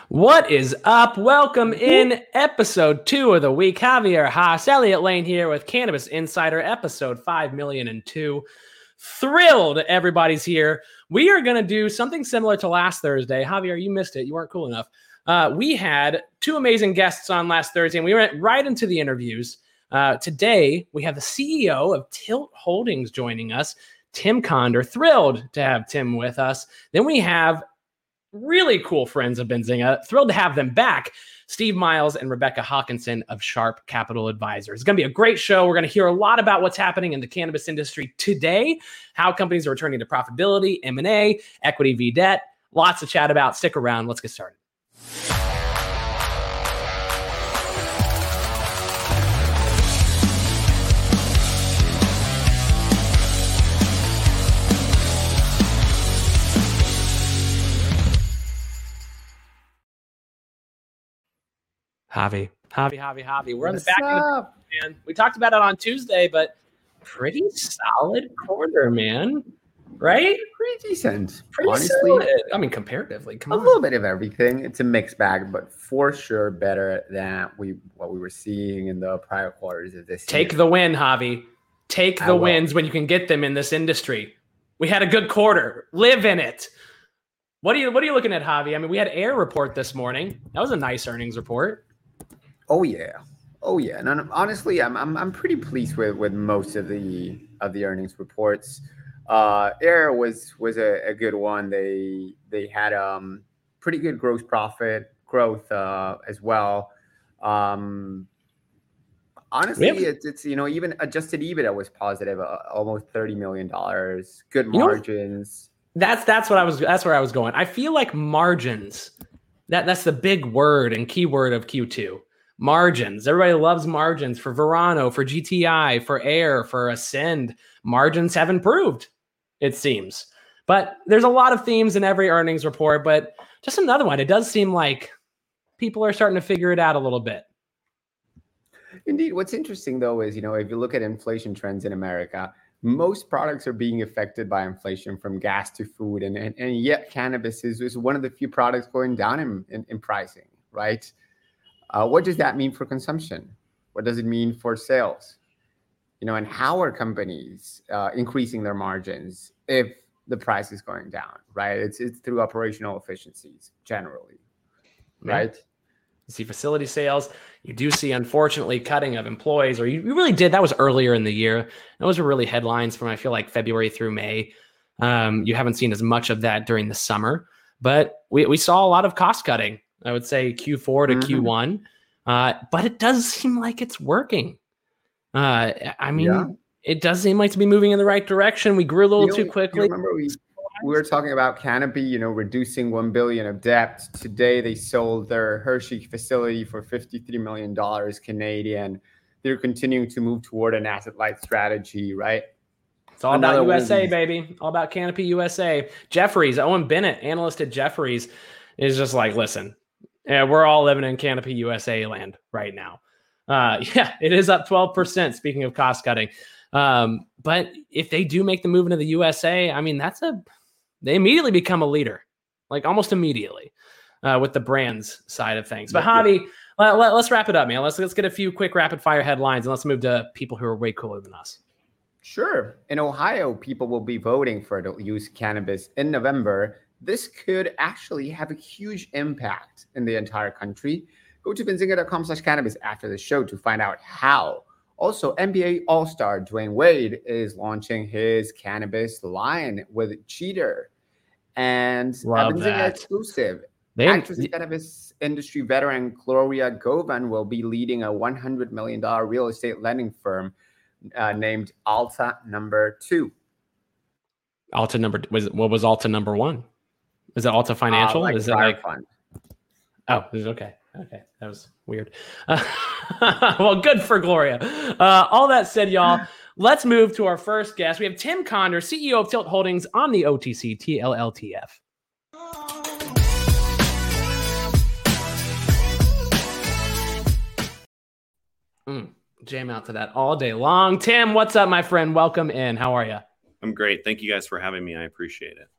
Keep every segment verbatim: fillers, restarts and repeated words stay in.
What is up? Welcome in episode two of the week. Javier Haas, Elliot Lane here with Cannabis Insider, episode five million two. Thrilled everybody's here. We are going to do something similar to last Thursday. Javier, you missed it. You weren't cool enough. Uh, we had two amazing guests on last Thursday, and we went right into the interviews. Uh, today, we have the C E O of Tilt Holdings joining us, Tim Conder. Thrilled to have Tim with us. Then we have really cool friends of Benzinga. Thrilled to have them back. Steve Miles and Rebecca Hawkinson of Sharp Capital Advisors. It's going to be a great show. We're going to hear a lot about what's happening in the cannabis industry today, how companies are returning to profitability, M and A, equity v debt. Lots to chat about. Stick around. Let's get started. Javi, Javi, Javi, Javi. We're What's on the back end of the man. We talked about it on Tuesday, but pretty solid quarter, man. Right? Pretty decent. Pretty Honestly, solid. I mean, comparatively, come a on. little bit of everything. It's a mixed bag, but for sure better than we what we were seeing in the prior quarters of this Take year. the win, Javi. Take I the will. wins when you can get them in this industry. We had a good quarter. Live in it. What are you What are you looking at, Javi? I mean, we had Air report this morning. That was a nice earnings report. Oh yeah, oh yeah. And I'm- honestly, I'm I'm I'm pretty pleased with with most of the of the earnings reports. Uh, Air was was a, a good one. They they had um pretty good gross profit growth uh, as well. Um, honestly, Yep. it's it's you know even adjusted EBITDA was positive, uh, almost thirty million dollars. Good You know what? margins. That's that's what I was. That's where I was going. I feel like margins. That that's the big word and keyword of Q two. Margins. Everybody loves margins for Verano, for G T I, for Air, for Ascend. Margins have improved, it seems. But there's a lot of themes in every earnings report. But just another one. It does seem like people are starting to figure it out a little bit. Indeed. What's interesting though is you know if you look at inflation trends in America, most products are being affected by inflation from gas to food, and and, and yet cannabis is, is one of the few products going down in, in, in pricing, right? Uh, what does that mean for consumption? What does it mean for sales? You know, and how are companies uh, increasing their margins if the price is going down, right? It's it's through operational efficiencies generally, Yeah. right? You see facility sales. You do see, unfortunately, cutting of employees, or you, you really did. That was earlier in the year. Those were really headlines from, I feel like, February through May. Um, you haven't seen as much of that during the summer, but we, we saw a lot of cost cutting, I would say Q four to Mhm. Q one. Uh, but it does seem like it's working. Uh, I mean, Yeah. it does seem like to be moving in the right direction. We grew a little You know, too you quickly. remember we we were talking about Canopy, you know, reducing one billion of debt. Today they sold their Hershey facility for fifty-three million dollars Canadian. They're continuing to move toward an asset-light strategy, right? It's all Another about one U S A, of these- baby. All about Canopy U S A. Jefferies, Owen Bennett, analyst at Jefferies, is just like, listen, yeah, we're all living in Canopy U S A land right now. Uh, yeah, it is up twelve percent, speaking of cost cutting. Um, but if they do make the move into the U S A, I mean, that's a, they immediately become a leader, like almost immediately uh, with the brands side of things. But Yeah. Javi, let, let, let's wrap it up, man. Let's, let's get a few quick rapid fire headlines and let's move to people who are way cooler than us. Sure. In Ohio, people will be voting for adult use cannabis in November. This could actually have a huge impact in the entire country. Go to benzinga.com slash cannabis after the show to find out how. Also, N B A All-Star Dwayne Wade is launching his cannabis line with Cheater. And a Love Benzinga that. exclusive. They Actress and cannabis industry veteran Gloria Govan will be leading a one hundred million dollars real estate lending firm uh, named Alta Number Two. Alta number was what was Alta number one? Is it Alta Financial? Uh, like is it Fire like Fund. oh, is it okay? Okay, that was weird. Uh, well, good for Gloria. Uh, all that said, y'all, let's move to our first guest. We have Tim Conder, C E O of Tilt Holdings on the O T C T L L T F. Mm, jam out to that all day long. Tim, what's up, my friend? Welcome in. How are you? I'm great. Thank you guys for having me. I appreciate it.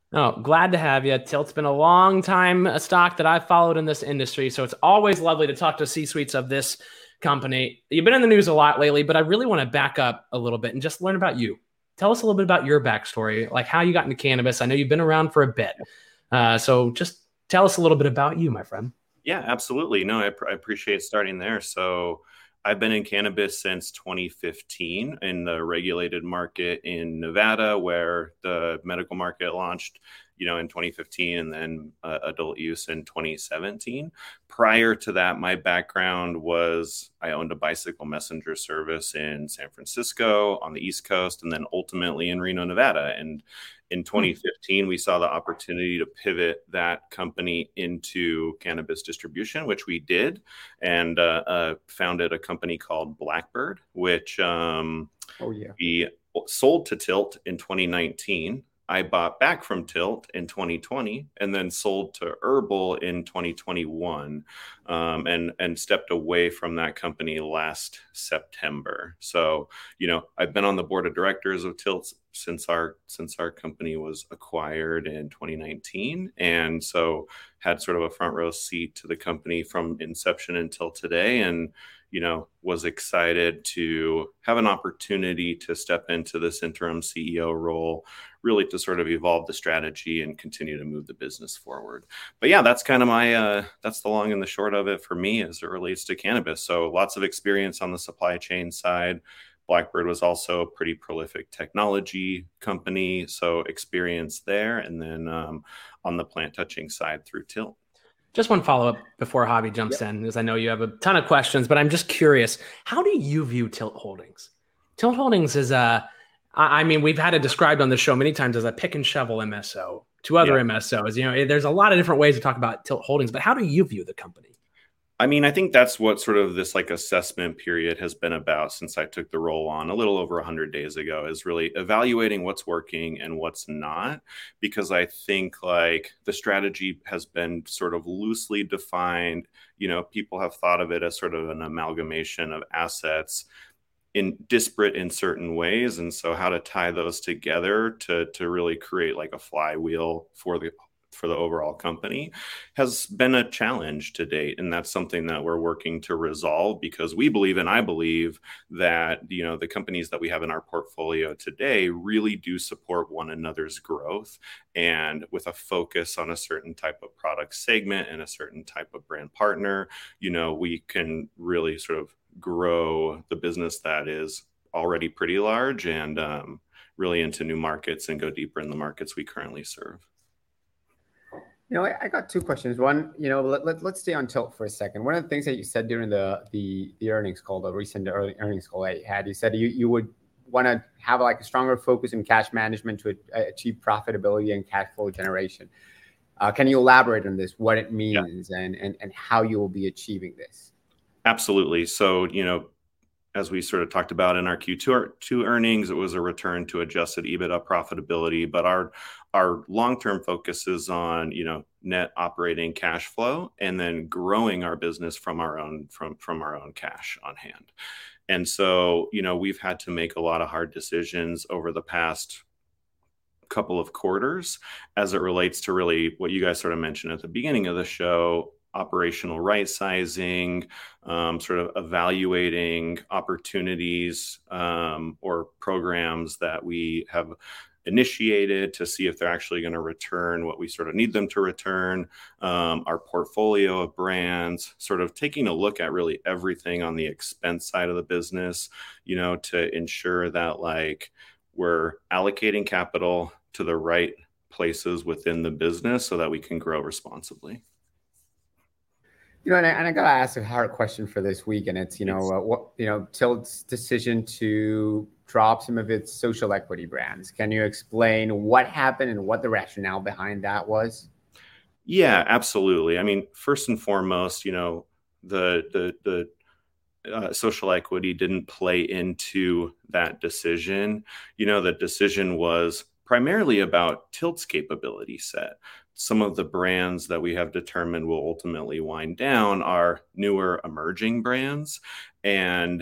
Oh, glad to have you. Tilt's been a long time a stock that I've followed in this industry, so it's always lovely to talk to C-suites of this company. You've been in the news a lot lately, but I really want to back up a little bit and just learn about you. Tell us a little bit about your backstory, like how you got into cannabis. I know you've been around for a bit, uh, so just tell us a little bit about you, my friend. Yeah, absolutely. No, I, pr- I appreciate starting there. So I've been in cannabis since twenty fifteen in the regulated market in Nevada, where the medical market launched, you know, in twenty fifteen, and then uh, adult use in twenty seventeen. Prior to that, my background was I owned a bicycle messenger service in San Francisco on the East Coast, and then ultimately in Reno, Nevada. And in twenty fifteen, we saw the opportunity to pivot that company into cannabis distribution, which we did, and uh, uh, founded a company called Blackbird, which um, Oh yeah. we sold to Tilt in twenty nineteen. I bought back from Tilt in twenty twenty and then sold to Herbal in twenty twenty-one, um, and, and stepped away from that company last September. So, you know, I've been on the board of directors of Tilt since our since our company was acquired in twenty nineteen. And so had sort of a front row seat to the company from inception until today. And you know, was excited to have an opportunity to step into this interim C E O role, really to sort of evolve the strategy and continue to move the business forward. But yeah, that's kind of my, uh, that's the long and the short of it for me as it relates to cannabis. So lots of experience on the supply chain side. Blackbird was also a pretty prolific technology company, so experience there. And then um, on the plant touching side through Tilt. Just one follow up before Javi jumps yep. in, because I know you have a ton of questions, but I'm just curious. How do you view Tilt Holdings? Tilt Holdings is a, I mean, we've had it described on the show many times as a pick and shovel M S O to other yeah. M S Os. You know, there's a lot of different ways to talk about Tilt Holdings, but how do you view the company? I mean, I think that's what sort of this like assessment period has been about since I took the role on a little over one hundred days ago, is really evaluating what's working and what's not, because I think like the strategy has been sort of loosely defined. You know, people have thought of it as sort of an amalgamation of assets in disparate in certain ways. And so how to tie those together to, to really create like a flywheel for the for the overall company has been a challenge to date. And that's something that we're working to resolve, because we believe, and I believe, that, you know, the companies that we have in our portfolio today really do support one another's growth, and with a focus on a certain type of product segment and a certain type of brand partner, you know, we can really sort of grow the business that is already pretty large and um, really into new markets and go deeper in the markets we currently serve. You know, I, I got two questions. One, you know, let, let, let's stay on Tilt for a second. One of the things that you said during the the, the earnings call, the recent early earnings call that you had, you said you, you would want to have like a stronger focus in cash management to achieve profitability and cash flow generation. Uh, can you elaborate on this, what it means, yeah. and, and, and how you will be achieving this? Absolutely. So, you know, as we sort of talked about in our Q two earnings, it was a return to adjusted EBITDA profitability, but our our long-term focus is on, you know, net operating cash flow, and then growing our business from our own from from our own cash on hand. And so, you know, we've had to make a lot of hard decisions over the past couple of quarters as it relates to really what you guys sort of mentioned at the beginning of the show: operational right sizing, um, sort of evaluating opportunities um, or programs that we have initiated to see if they're actually going to return what we sort of need them to return, um, our portfolio of brands, sort of taking a look at really everything on the expense side of the business, you know, to ensure that like we're allocating capital to the right places within the business so that we can grow responsibly. You know, and I, and I got to ask a hard question for this week, and it's, you know, uh, what, you know, Tilt's decision to drop some of its social equity brands. Can you explain what happened and what the rationale behind that was? Yeah, absolutely. I mean, first and foremost, you know, the the the uh, social equity didn't play into that decision. You know, the decision was primarily about Tilt's capability set. Some of the brands that we have determined will ultimately wind down are newer emerging brands. And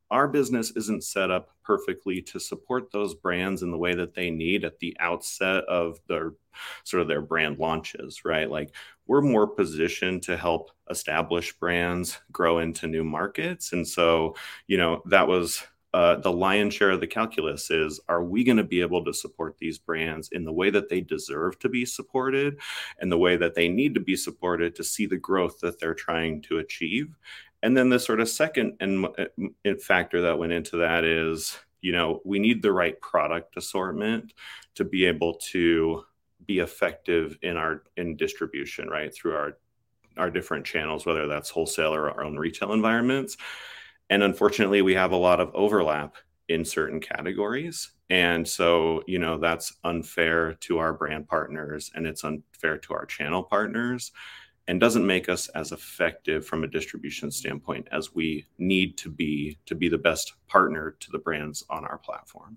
our business isn't set up perfectly to support those brands in the way that they need at the outset of their sort of their brand launches, right? Like we're more positioned to help establish brands grow into new markets. And so, you know, that was uh, the lion's share of the calculus is, are we going to be able to support these brands in the way that they deserve to be supported and the way that they need to be supported to see the growth that they're trying to achieve? And then the sort of second and factor that went into that is, you know, we need the right product assortment to be able to be effective in our in distribution, right, through our our different channels, whether that's wholesale or our own retail environments. And unfortunately, we have a lot of overlap in certain categories. And so, you know, that's unfair to our brand partners and it's unfair to our channel partners, and doesn't make us as effective from a distribution standpoint as we need to be to be the best partner to the brands on our platform.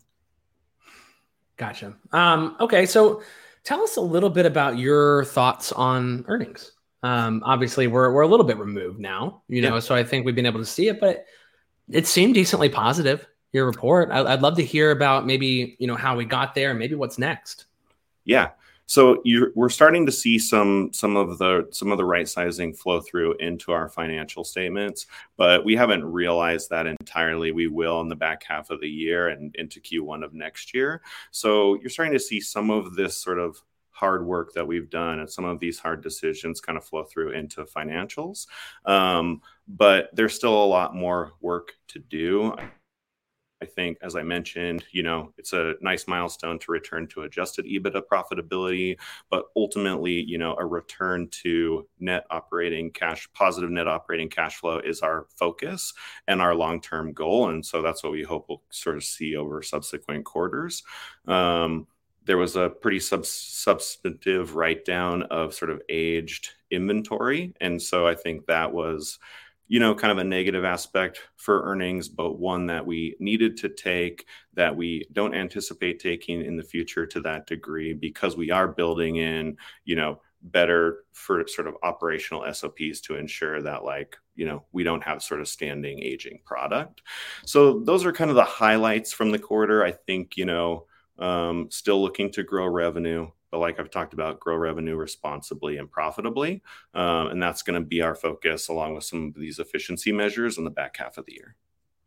Gotcha. Um, okay, so tell us a little bit about your thoughts on earnings. Um, obviously, we're we're a little bit removed now, you know, yeah. So I think we've been able to see it, but it seemed decently positive, your report. I, I'd love to hear about maybe, you know, how we got there and maybe what's next. Yeah. So you're, we're starting to see some some of the some of the right sizing flow through into our financial statements, but we haven't realized that entirely. We will in the back half of the year and into Q one of next year. So you're starting to see some of this sort of hard work that we've done and some of these hard decisions kind of flow through into financials. Um, but there's still a lot more work to do. I think, as I mentioned, you know, it's a nice milestone to return to adjusted EBITDA profitability, but ultimately, you know, a return to net operating cash, positive net operating cash flow is our focus and our long-term goal. And so that's what we hope we'll sort of see over subsequent quarters. Um, there was a pretty sub- substantive write-down of sort of aged inventory. And so I think that was, you know, kind of a negative aspect for earnings, but one that we needed to take that we don't anticipate taking in the future to that degree, because we are building in, you know, better for sort of operational S O Ps to ensure that, like, you know, we don't have sort of standing aging product. So those are kind of the highlights from the quarter. I think, you know, um, still looking to grow revenue, but like I've talked about, grow revenue responsibly and profitably. Um, and that's going to be our focus, along with some of these efficiency measures in the back half of the year.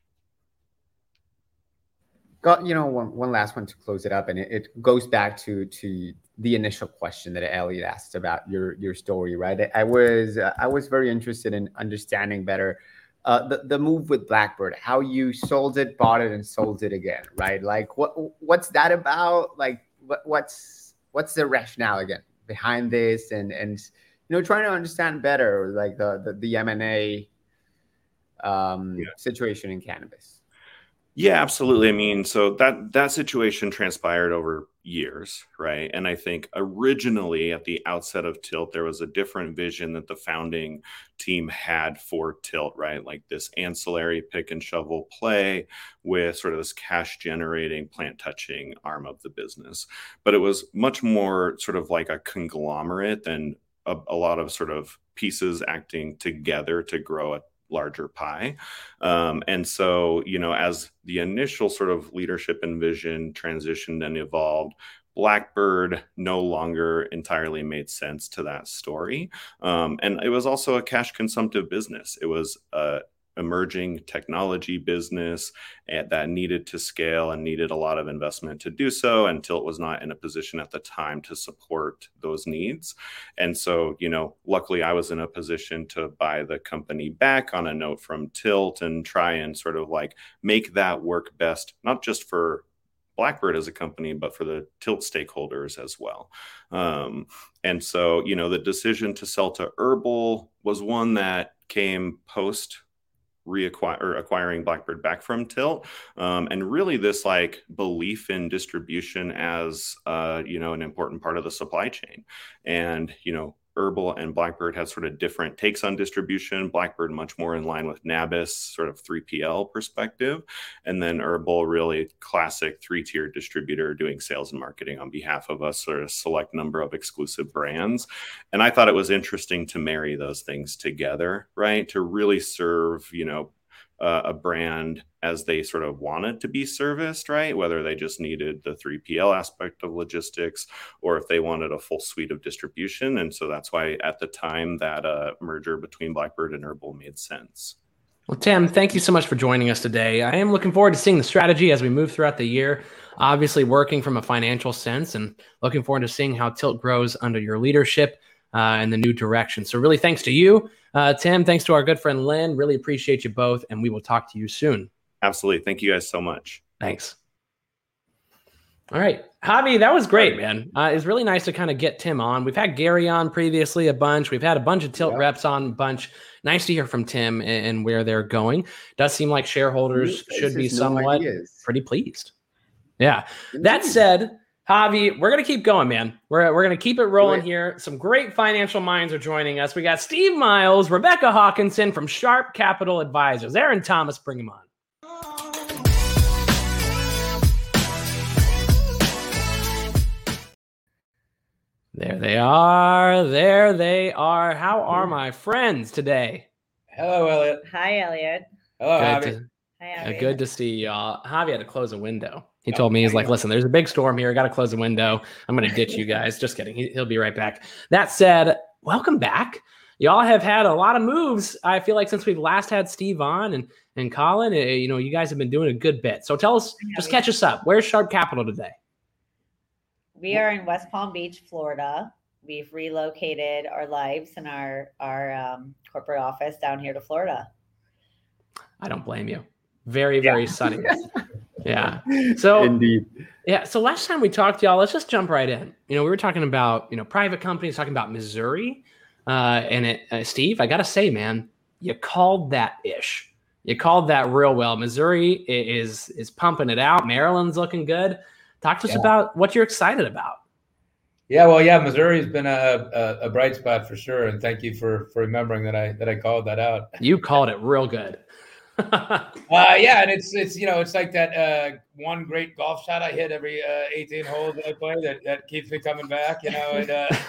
Got, you know, one, one last one to close it up. And it, it goes back to, to the initial question that Elliot asked about your, your story, right? I was, uh, I was very interested in understanding better uh, the, the move with Blackbird, how you sold it, bought it, and sold it again, right? Like what, what's that about? Like what, what's, what's the rationale again behind this, and and you know, trying to understand better like the the, the M and A um yeah. situation in cannabis. Yeah, absolutely. I mean, so that that situation transpired over years, right? And I think originally at the outset of Tilt, there was a different vision that the founding team had for Tilt, right? Like this ancillary pick and shovel play with sort of this cash generating, plant touching arm of the business. But it was much more sort of like a conglomerate than a, a lot of sort of pieces acting together to grow a larger pie. Um, and so, you know, as the initial sort of leadership and vision transitioned and evolved, Blackbird no longer entirely made sense to that story. Um, and it was also a cash consumptive business. It was a emerging technology business that needed to scale and needed a lot of investment to do so, and Tilt was not in a position at the time to support those needs. And so, you know, luckily I was in a position to buy the company back on a note from Tilt and try and sort of like make that work best, not just for Blackbird as a company, but for the Tilt stakeholders as well. Um, and so, you know, the decision to sell to Herbal was one that came post reacquire or acquiring Blackbird back from Tilt. Um, and really this like belief in distribution as, uh, you know, an important part of the supply chain. And, you know, Herbal and Blackbird had sort of different takes on distribution. Blackbird much more in line with Nabis sort of three P L perspective. And then Herbal really classic three-tier distributor doing sales and marketing on behalf of us, sort of select number of exclusive brands. And I thought it was interesting to marry those things together, right? To really serve, you know, uh, a brand as they sort of wanted to be serviced, right? Whether they just needed the three P L aspect of logistics or if they wanted a full suite of distribution. And so that's why at the time that uh, merger between Blackbird and Herbal made sense. Well, Tim, thank you so much for joining us today. I am looking forward to seeing the strategy as we move throughout the year, obviously working from a financial sense, and looking forward to seeing how Tilt grows under your leadership uh, and the new direction. So really thanks to you, uh, Tim. Thanks to our good friend, Lynn. Really appreciate you both, and we will talk to you soon. Absolutely. Thank you guys so much. Thanks. All right, Javi, that was great, man. Uh, it's really nice to kind of get Tim on. We've had Gary on previously a bunch. We've had a bunch of Tilt yeah. reps on a bunch. Nice to hear from Tim and, and where they're going. Does seem like shareholders should be somewhat no pretty pleased. Yeah. Indeed. That said, Javi, we're going to keep going, man. We're, we're going to keep it rolling great. here. Some great financial minds are joining us. We got Steve Miles, Rebecca Hawkinson from Sharp Capital Advisors. Aaron Thomas, bring him on. There they are. There they are. How are my friends today? Hello, Elliot. Hi, Elliot. Hello, good Javi. To, Hi, uh, good to see y'all. Javi had to close a window. He told me, he's like, listen, there's a big storm here. I got to close the window. I'm going to ditch you guys. Just kidding. He, he'll be right back. That said, welcome back. Y'all have had a lot of moves, I feel like, since we've last had Steve on and, and Colin. Uh, you know, you guys have been doing a good bit. So tell us, just catch us up. Where's Sharp Capital today? We are in West Palm Beach, Florida. We've relocated our lives and our our um, corporate office down here to Florida. I don't blame you. Very, very yeah. sunny. Yeah. So indeed. Yeah. So last time we talked, y'all, let's just jump right in. You know, we were talking about, you know, private companies, talking about Missouri. Uh, and it, uh, Steve, I got to say, man, you called that ish. You called that real well. Missouri is is pumping it out. Maryland's looking good. Talk to us yeah. about what you're excited about. Yeah, well, yeah, Missouri has been a, a, a bright spot for sure, and thank you for for remembering that I that I called that out. You called it real good. uh, yeah, and it's it's you know it's like that uh, one great golf shot I hit every uh, eighteen holes that I play that, that keeps me coming back. You know, and, uh,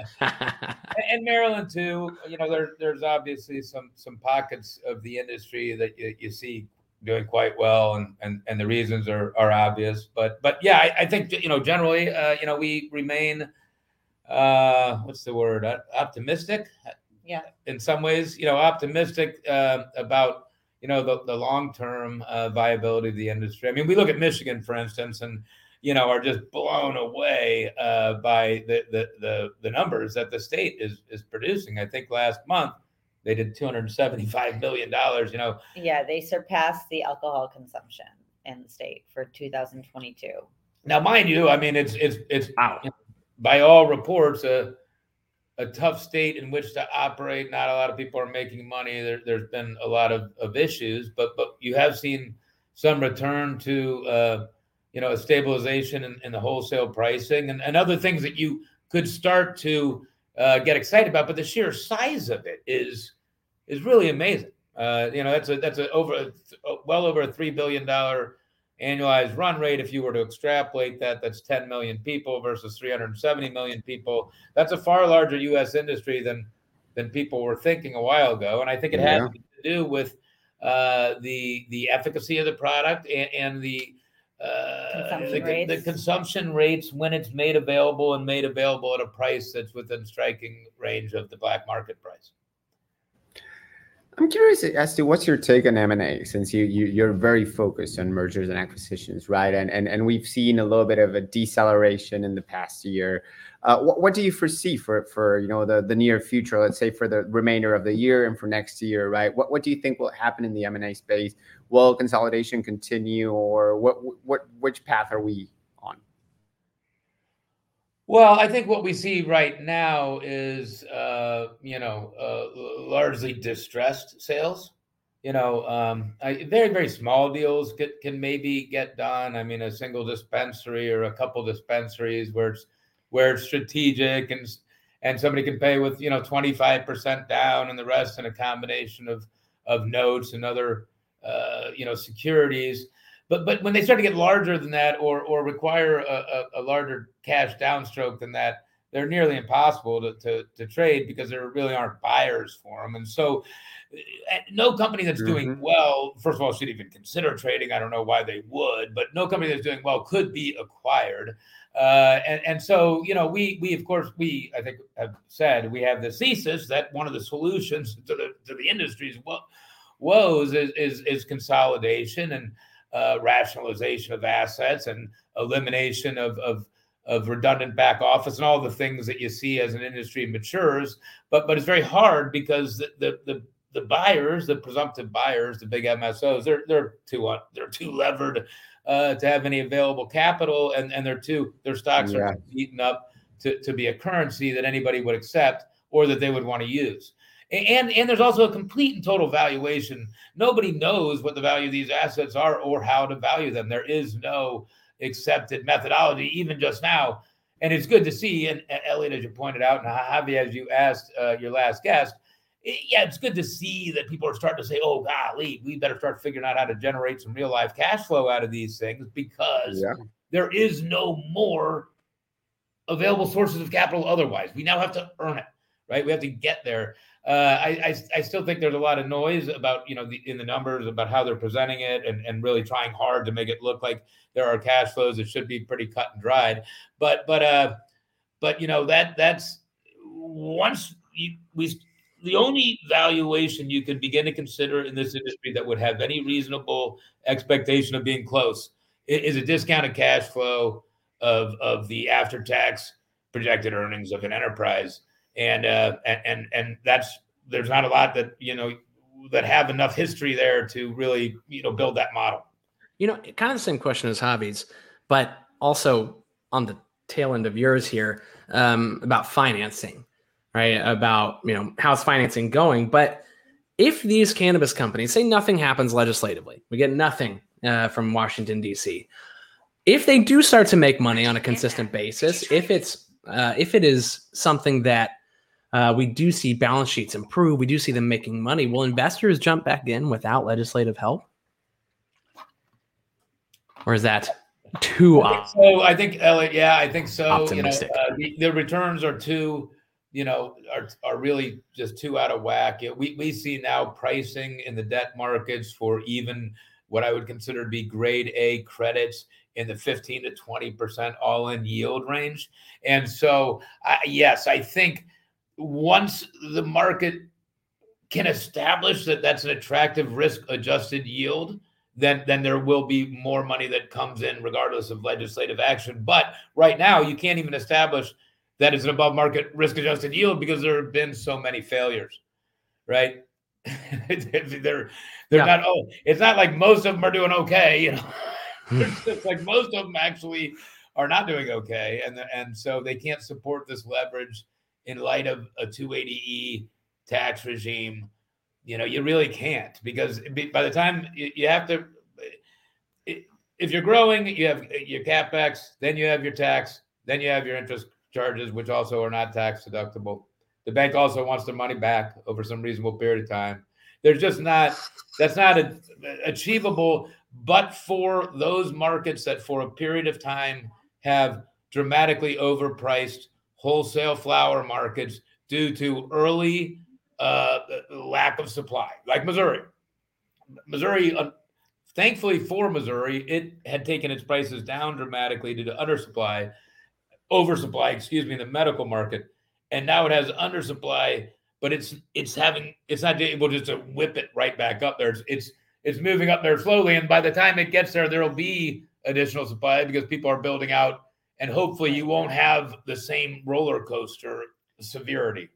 and Maryland too. You know, there there's obviously some some pockets of the industry that you, you see doing quite well, and and and the reasons are are obvious. But but yeah, I, I think you know generally, uh, you know, we remain uh, what's the word? Optimistic. Yeah. In some ways, you know, optimistic uh, about you know the the long term uh, viability of the industry. I mean, we look at Michigan, for instance, and you know are just blown away uh, by the, the the the numbers that the state is is producing. I think last month they did two hundred seventy-five million dollars, you know. Yeah, they surpassed the alcohol consumption in the state for two thousand twenty-two. Now, mind you, I mean, it's it's it's wow. by all reports a a tough state in which to operate. Not a lot of people are making money. There, there's been a lot of, of issues, but but you have seen some return to uh, you know a stabilization in, in the wholesale pricing and, and other things that you could start to uh, get excited about. But the sheer size of it is is really amazing. Uh, you know, that's a that's a over a, well over a three billion dollar annualized run rate. If you were to extrapolate that, that's ten million people versus three hundred seventy million people. That's a far larger U S industry than than people were thinking a while ago. And I think it yeah. has to do with uh, the the efficacy of the product and, and the uh, consumption the, rates. the consumption rates when it's made available and made available at a price that's within striking range of the black market price. I'm curious as to what's your take on M and A, since you, you you're very focused on mergers and acquisitions, right? And and and we've seen a little bit of a deceleration in the past year. Uh, what what do you foresee for for you know the the near future? Let's say for the remainder of the year and for next year, right? What what do you think will happen in the M and A space? Will consolidation continue, or what what which path are we on? Well, I think what we see right now is, uh, you know, uh, largely distressed sales. You know, um, I, very, very small deals get, can maybe get done. I mean, a single dispensary or a couple dispensaries where it's where it's strategic and and somebody can pay with, you know, twenty-five percent down and the rest in a combination of of notes and other, uh, you know, securities. But but when they start to get larger than that, or or require a, a, a larger cash downstroke than that, they're nearly impossible to, to, to trade because there really aren't buyers for them. And so no company that's mm-hmm. doing well, first of all, should even consider trading. I don't know why they would, but no company that's doing well could be acquired. Uh, and, and so, you know, we, we, of course, we, I think have said, we have the thesis that one of the solutions to the, to the industry's wo- woes is, is, is consolidation and uh, rationalization of assets and elimination of, of, of redundant back office and all the things that you see as an industry matures. But, but it's very hard because the, the, the, the buyers, the presumptive buyers, the big M S Os, they're, they're too, they're too levered Uh, to have any available capital, and, and their two their stocks yeah. are eaten up to, to be a currency that anybody would accept or that they would want to use. And and there's also a complete and total valuation. Nobody knows what the value of these assets are or how to value them. There is no accepted methodology, even just now. And it's good to see, and, and Elliot, as you pointed out, and Javi, as you asked uh, your last guest, yeah, it's good to see that people are starting to say, oh, golly, we better start figuring out how to generate some real life cash flow out of these things because yeah. there is no more available sources of capital otherwise. We now have to earn it, right? We have to get there. Uh, I, I I still think there's a lot of noise about, you know, the, in the numbers about how they're presenting it and, and really trying hard to make it look like there are cash flows that should be pretty cut and dried. But, but, uh, but you know, that that's once you, we – the only valuation you could begin to consider in this industry that would have any reasonable expectation of being close is a discounted cash flow of, of the after-tax projected earnings of an enterprise. And, uh, and, and that's, there's not a lot that, you know, that have enough history there to really, you know, build that model. You know, kind of the same question as Javi's, but also on the tail end of yours here, um, about financing. Right, about, you know, how's financing going. But if these cannabis companies, say nothing happens legislatively, we get nothing uh, from Washington, D C, if they do start to make money on a consistent basis, if it's uh, if it is something that uh, we do see balance sheets improve, we do see them making money, will investors jump back in without legislative help? Or is that too I think so I think, Elliot, yeah, I think so. Optimistic. You know, uh, the, the returns are too, you know, are, are really just too out of whack. We we see now pricing in the debt markets for even what I would consider to be grade A credits in the fifteen to twenty percent all-in yield range. And so, I, yes, I think once the market can establish that that's an attractive risk-adjusted yield, then, then there will be more money that comes in regardless of legislative action. But right now, you can't even establish that is an above market risk adjusted yield because there have been so many failures, right? they're they're yeah. not, oh, it's not like most of them are doing okay, you know. It's just like most of them actually are not doing okay. And, and so they can't support this leverage in light of a two eighty E tax regime. You know, you really can't, because by the time you, you have to, if you're growing, you have your CapEx, then you have your tax, then you have your interest charges, which also are not tax deductible. The bank also wants their money back over some reasonable period of time. There's just not, that's not a, achievable, but for those markets that for a period of time have dramatically overpriced wholesale flower markets due to early uh, lack of supply, like Missouri. Missouri, uh, thankfully for Missouri, it had taken its prices down dramatically due to undersupply. oversupply, excuse me, in the medical market. And now it has undersupply, but it's it's having it's not able just to whip it right back up there. It's it's, it's moving up there slowly. And by the time it gets there, there'll be additional supply because people are building out, and hopefully you won't have the same roller coaster severity.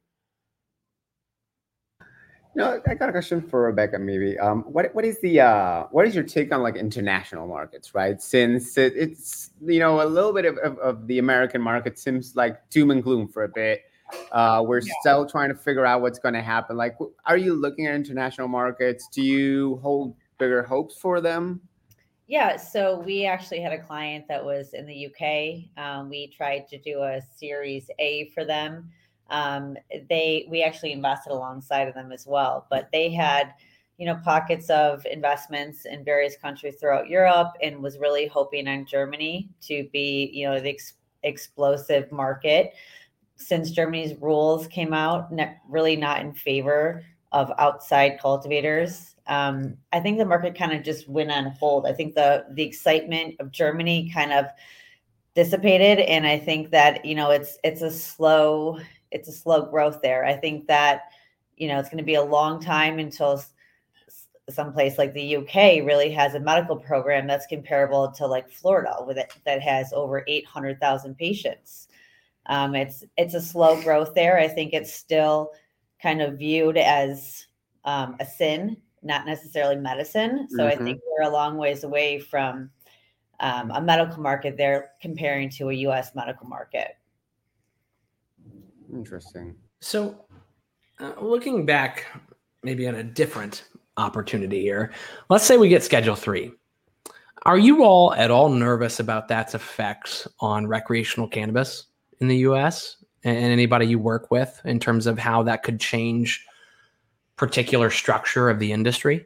No, I got a question for Rebecca. Maybe um, what what is the uh, what is your take on like international markets, right? Since it, it's you know a little bit of, of, of the American market seems like doom and gloom for a bit. Uh, we're yeah. still trying to figure out what's going to happen. Like, are you looking at international markets? Do you hold bigger hopes for them? Yeah, so we actually had a client that was in the U K. Um, we tried to do a Series A for them. Um, they, we actually invested alongside of them as well, but they had, you know, pockets of investments in various countries throughout Europe, and was really hoping on Germany to be, you know, the ex- explosive market. since Germany's rules came out, ne- really not in favor of outside cultivators. Um, I think the market kind of just went on hold. I think the the excitement of Germany kind of dissipated, and I think that you know it's it's a slow it's a slow growth there. I think that you know it's going to be a long time until s- someplace like the U K really has a medical program that's comparable to like Florida, with it that has over eight hundred thousand patients. Um, it's it's a slow growth there. I think it's still kind of viewed as um, a sin, not necessarily medicine. So I Mhm. think we're a long ways away from um, a medical market there comparing to a U S medical market. Interesting. So, uh, looking back, maybe on a different opportunity here, let's say we get Schedule Three. Are you all at all nervous about that's effects on recreational cannabis in the U S and anybody you work with in terms of how that could change particular structure of the industry?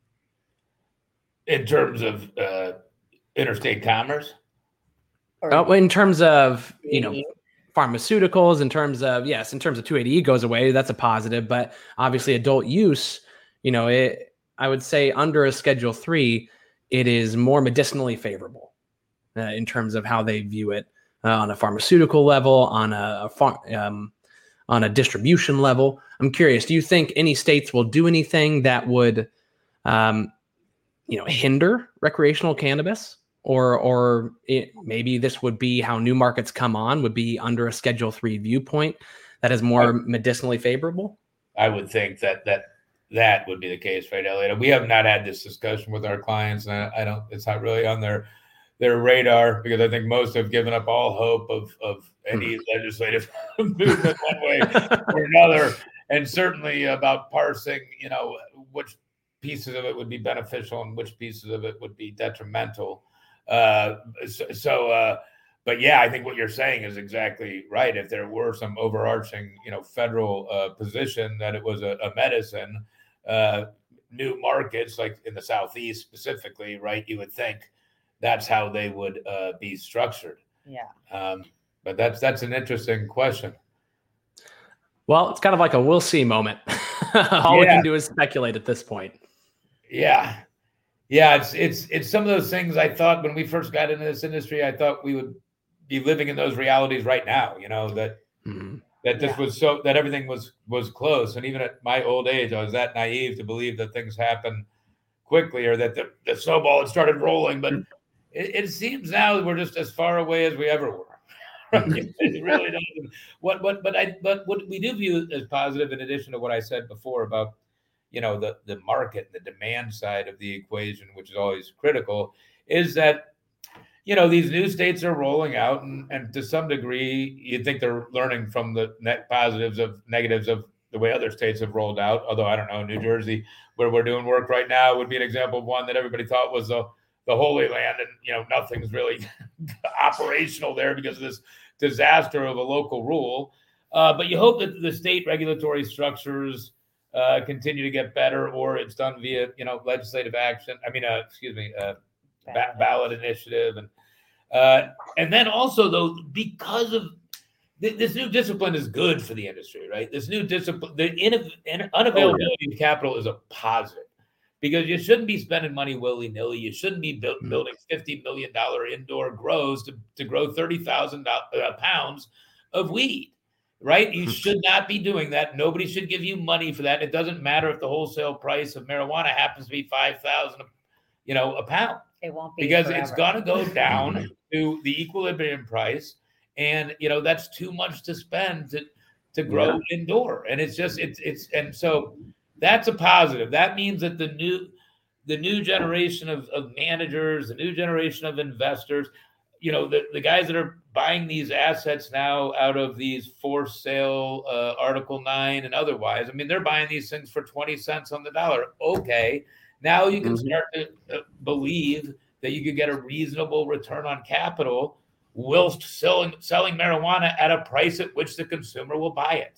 In terms of uh, interstate commerce? Or Oh, in terms of, you know, maybe- pharmaceuticals, in terms of, yes, in terms of two eighty E goes away, that's a positive, but obviously adult use, you know, it, I would say under a Schedule Three, it is more medicinally favorable uh, in terms of how they view it uh, on a pharmaceutical level, on a, a phar- um, on a distribution level. I'm curious, do you think any states will do anything that would, um, you know, hinder recreational cannabis? Or, or it, maybe this would be how new markets come on, would be under a Schedule Three viewpoint that is more medicinally favorable? I would think that that that would be the case, right, Elliot? We have not had this discussion with our clients, and I, I don't. It's not really on their their radar because I think most have given up all hope of of any hmm. legislative movement one way or another, and certainly about parsing, you know, which pieces of it would be beneficial and which pieces of it would be detrimental. Uh, so, so uh, but yeah, I think what you're saying is exactly right. If there were some overarching, you know, federal uh, position that it was a, a medicine, uh, new markets like in the Southeast specifically, right? You would think that's how they would uh, be structured. Yeah. Um, but that's that's an interesting question. Well, it's kind of like a we'll see moment. All yeah. we can do is speculate at this point. Yeah. Yeah, it's it's it's some of those things I thought when we first got into this industry, I thought we would be living in those realities right now, you know, that mm-hmm. that this yeah. was so that everything was was close. And even at my old age, I was that naive to believe that things happen quickly or that the, the snowball had started rolling. But it, it seems now that we're just as far away as we ever were. Right? It really doesn't. What what but I but what we do view as positive, in addition to what I said before about, you know, the, the market, the demand side of the equation, which is always critical, is that, you know, these new states are rolling out and, and to some degree, you think they're learning from the net positives of negatives of the way other states have rolled out. Although, I don't know, New Jersey, where we're doing work right now, would be an example of one that everybody thought was the, the Holy Land. And, you know, nothing's really operational there because of this disaster of a local rule. Uh, but you hope that the state regulatory structures Uh, continue to get better, or it's done via, you know, legislative action. I mean, uh, excuse me, uh, ba- ballot initiative, and uh, and then also though, because of th- this new discipline is good for the industry, right? This new discipline, the in- in- unavailability oh, yeah. of capital is a positive because you shouldn't be spending money willy nilly. You shouldn't be bu- mm-hmm. building fifty million dollar indoor grows to to grow thirty thousand uh, pounds of weed. Right? You should not be doing that. Nobody should give you money for that. It doesn't matter if the wholesale price of marijuana happens to be five thousand, you know, a pound. It won't be because forever. It's going to go down to the equilibrium price, and you know that's too much to spend to to grow yeah. indoor. And it's just it's it's and so that's a positive. That means that the new the new generation of, of managers, the new generation of investors, you know, the, the guys that are buying these assets now out of these forced sale, uh, Article nine and otherwise, I mean, they're buying these things for twenty cents on the dollar. Okay. Now you can mm-hmm. start to uh, believe that you could get a reasonable return on capital whilst selling, selling marijuana at a price at which the consumer will buy it.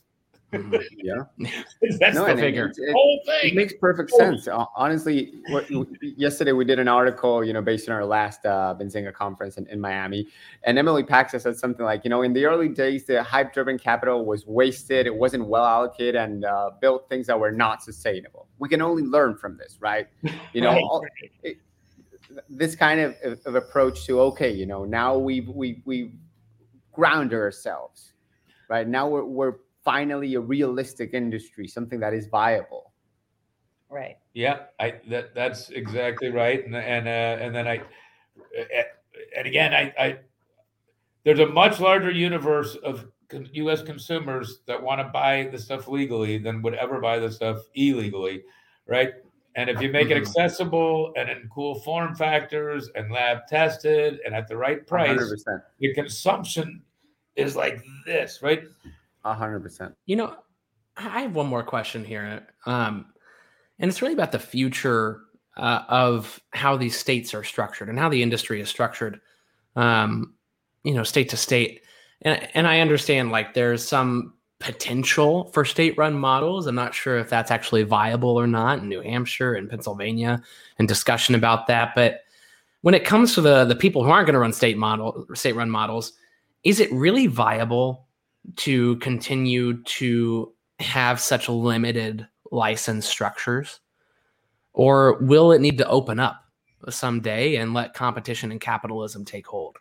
Yeah. That's No, the and it, figure. it, it, whole thing. it makes perfect sense. Uh, honestly, what, yesterday we did an article, you know, based on our last uh, Benzinga conference in, in Miami, and Emily Paxa said something like, you know, in the early days, the hype-driven capital was wasted. It wasn't well allocated and uh, built things that were not sustainable. We can only learn from this, right? You know, Right. all, it, this kind of, of approach to, okay, you know, now we've we we grounded ourselves, right? Now we're we're finally a realistic industry, something that is viable. Right. Yeah, I that that's exactly right, and and uh, and then I, and again, I, I there's a much larger universe of U S consumers that want to buy the stuff legally than would ever buy the stuff illegally, right? And if you make it accessible and in cool form factors and lab tested and at the right price, one hundred percent. the consumption is like this, right? one hundred percent. You know, I have one more question here. Um, and it's really about the future uh, of how these states are structured and how the industry is structured, um, you know, state to state. And, and I understand like there's some potential for state-run models. I'm not sure if that's actually viable or not in New Hampshire and Pennsylvania, and discussion about that. But when it comes to the the people who aren't going to run state model state-run models, is it really viable to continue to have such limited license structures, or will it need to open up someday and let competition and capitalism take hold?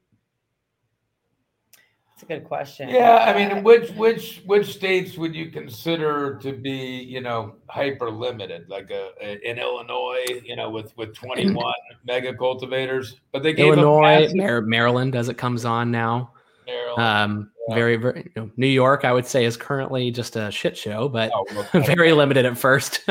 That's a good question. Yeah, I mean, which which which states would you consider to be, you know, hyper limited? Like a, a in Illinois, you know, with with twenty-one mega cultivators, but they gave Illinois, up Mar- Maryland, as it comes on now. Maryland. Um, Yeah. Very, very. You know, New York, I would say, is currently just a shit show, but Oh, well, very limited at first.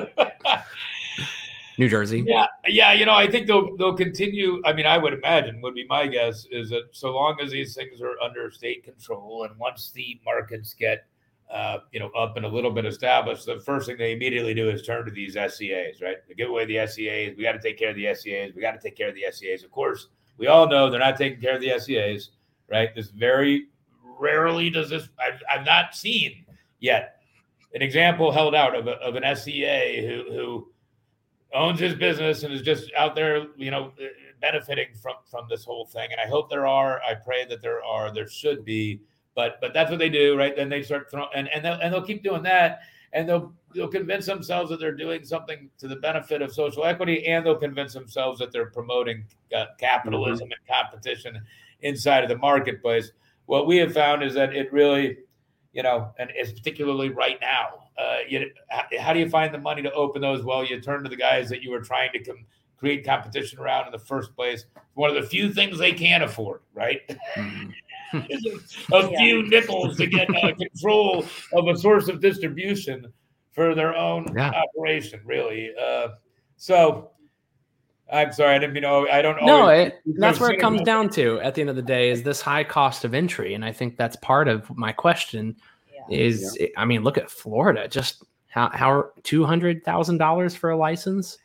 New Jersey. Yeah, yeah, you know, I think they'll they'll continue. I mean, I would imagine, would be my guess, is that so long as these things are under state control, and once the markets get, uh, you know, up and a little bit established, the first thing they immediately do is turn to these S C As, right? They give away the S C As. We got to take care of the S C As. We got to take care of the S C As. Of course, we all know they're not taking care of the S C As, right? This very rarely does this. I've I've not seen yet an example held out of a, of an S C A who who. owns his business and is just out there, you know, benefiting from from this whole thing. And I hope there are. I pray that there are. There should be. But but that's what they do, right? Then they start throwing, and and they'll, and they'll keep doing that, and they'll they'll convince themselves that they're doing something to the benefit of social equity, and they'll convince themselves that they're promoting uh, capitalism mm-hmm. and competition inside of the marketplace. What we have found is that it really, you know, and it's particularly right now. Uh, you, how do you find the money to open those? Well, you turn to the guys that you were trying to com- create competition around in the first place. One of the few things they can afford, right? Mm-hmm. a yeah. few nickels to get uh, control of a source of distribution for their own yeah. operation, really. Uh, so I'm sorry, I didn't mean to, I don't know. No, it, that's where it comes down to at the end of the day is this high cost of entry. And I think that's part of my question. Is yeah. I mean, look at Florida. Just how how two hundred thousand dollars for a license.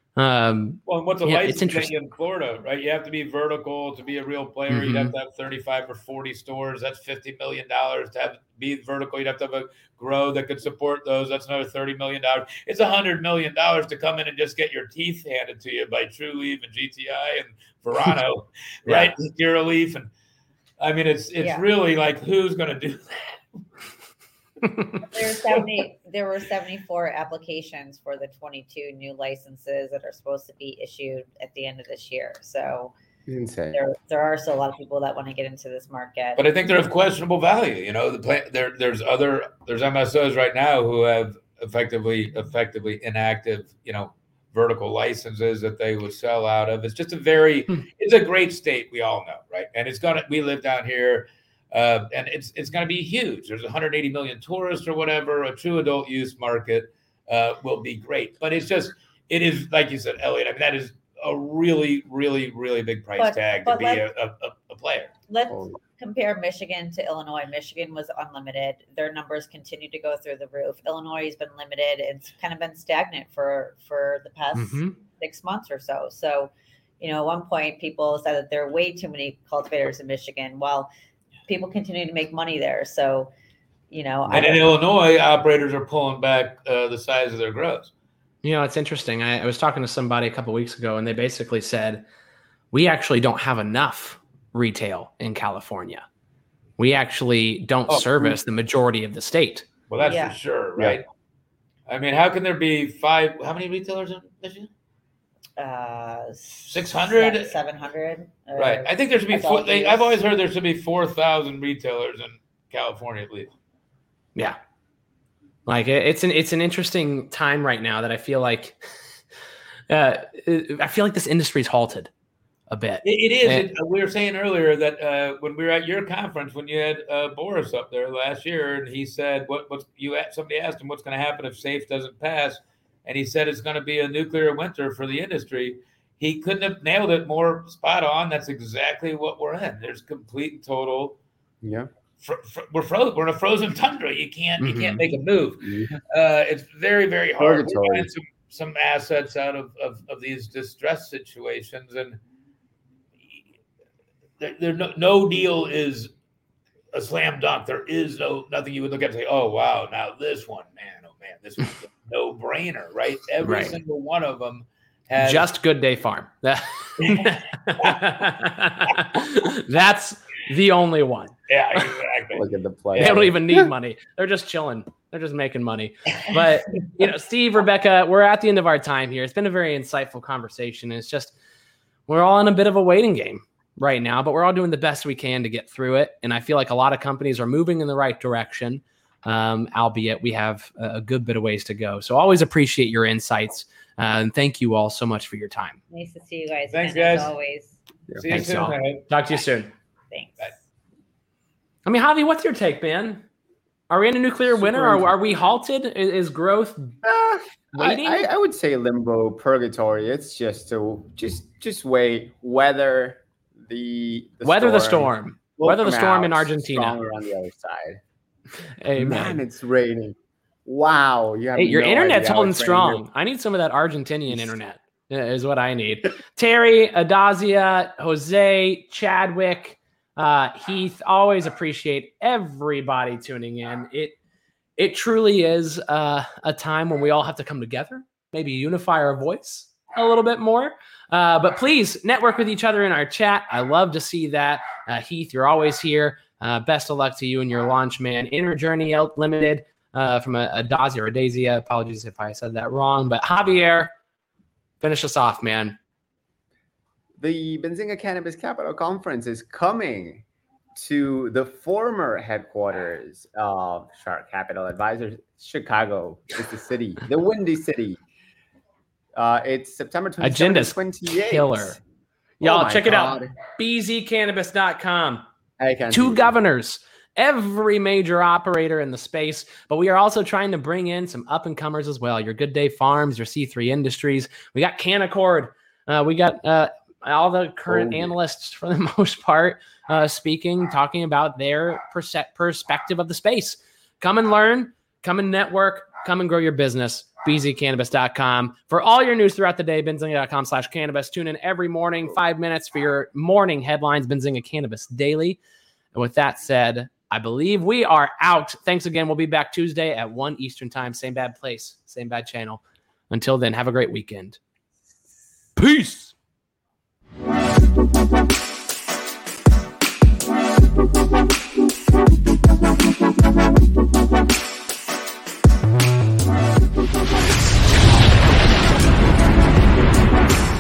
Um, well, what's a yeah, license in Florida, right? You have to be vertical to be a real player. Mm-hmm. You'd have to have thirty-five or forty stores. That's fifty million dollars to have be vertical. You'd have to have a grow that could support those. That's another thirty million dollars. It's a hundred million dollars to come in and just get your teeth handed to you by Trulieve and G T I and Verano, yeah. right? Curaleaf, and I mean, it's it's yeah. really like who's going to do that? There were seventy. There were seventy-four applications for the twenty-two new licenses that are supposed to be issued at the end of this year. So insane. There, there are still a lot of people that want to get into this market. But I think they're of questionable value. You know, the plan, there there's other there's M S Os right now who have effectively effectively inactive, you know, vertical licenses that they would sell out of. It's just a very hmm. it's a great state. We all know, right? And it's gonna. We live down here. Uh, and it's it's going to be huge. There's one hundred eighty million tourists or whatever. A true adult use market uh, will be great. But it's just, it is, like you said, Elliot, I mean, that is a really, really, really big price but, tag but to be a, a, a player. Let's oh. compare Michigan to Illinois. Michigan was unlimited. Their numbers continue to go through the roof. Illinois has been limited. It's kind of been stagnant for, for the past mm-hmm. six months or so. So, you know, at one point, people said that there are way too many cultivators in Michigan. While people continue to make money there. So you know, and in Illinois, operators are pulling back uh, the size of their grows. You know, it's interesting. I, I was talking to somebody a couple of weeks ago, and they basically said, we actually don't have enough retail in California. We actually don't Oh, service the majority of the state. Well, that's Yeah. for sure, right? Yeah. I mean, how can there be five? How many retailers in Michigan? uh, six hundred? seven hundred. Uh, Right. I think there should be. Four, adult they, use. I've always heard there should be four thousand retailers in California at least. Yeah. Like it, it's an it's an interesting time right now that I feel like uh, I feel like this industry's halted a bit. It, it is. And- It, we were saying earlier that uh, when we were at your conference, when you had uh, Boris up there last year, and he said, "What? What's you?" Asked, somebody asked him, "What's going to happen if SAFE doesn't pass?" And he said, "It's going to be a nuclear winter for the industry." He couldn't have nailed it more spot on. That's exactly what we're in. There's complete and total. Yeah. Fr- fr- we're frozen. We're in a frozen tundra. You can't. You Mhm. can't make a move. Yeah. Uh, it's very, very hard. We're Purgatory. buying some some assets out of, of, of these distress situations, and there, there no, no deal is a slam dunk. There is no nothing you would look at and say, "Oh wow, now this one, man, oh man, this one's a no brainer." Right? Every Right. single one of them has Just Good Day Farm. That's the only one. yeah, exactly. Look at the play. They don't even need money. They're just chilling. They're just making money. But, you know, Steve, Rebecca, we're at the end of our time here. It's been a very insightful conversation. It's just, we're all in a bit of a waiting game right now, but we're all doing the best we can to get through it. And I feel like a lot of companies are moving in the right direction, um, albeit we have a, a good bit of ways to go. So always appreciate your insights. Uh, and thank you all so much for your time. Nice to see you guys. Thanks, again, guys. As always. See you Thanks, soon. y'all. man. Talk to you soon. Thanks. Bye. I mean, Javi, what's your take, man? Are we in a nuclear Super winter? Or interesting. are we halted? Is, is growth Uh, waiting? I, I, I would say limbo, purgatory. It's just to just just wait, weather the, the Weather the storm. We'll Weather the come storm in out Argentina. stronger on the other side. Amen. Man, it's raining. Wow, you have Hey, your no internet's idea how holding it's raining. strong. I need some of that Argentinian internet. uh, Is what I need. Terry, Adazia, Jose, Chadwick, uh, Heath. Always appreciate everybody tuning in. It it truly is uh, a time when we all have to come together, maybe unify our voice a little bit more. Uh, but please network with each other in our chat. I love to see that. Uh, Heath, you're always here. Uh, best of luck to you and your launch, man. Inner Journey Out Limited uh, from a, a Dazi or a Daisy. Apologies if I said that wrong. But Javier, finish us off, man. The Benzinga Cannabis Capital Conference is coming to the former headquarters of Shark Capital Advisors. Chicago is the city, the Windy City. Uh, it's September Agenda's twenty-eighth. killer. Oh Y'all, my check it out. God. B Z cannabis dot com. I can't Two see it. governors, every major operator in the space, but we are also trying to bring in some up and comers as well. Your Good Day Farms, your C three Industries. We got Canaccord. Uh, we got uh, all the current Oh, yeah. analysts for the most part uh, speaking, talking about their perse- perspective of the space. Come and learn, come and network, come and grow your business. B Z cannabis dot com. For all your news throughout the day, benzinga dot com slash cannabis. Tune in every morning, five minutes for your morning headlines, Benzinga Cannabis Daily. And with that said, I believe we are out. Thanks again. We'll be back Tuesday at one Eastern time. Same bad place, same bad channel. Until then, have a great weekend. Peace. We'll be right back.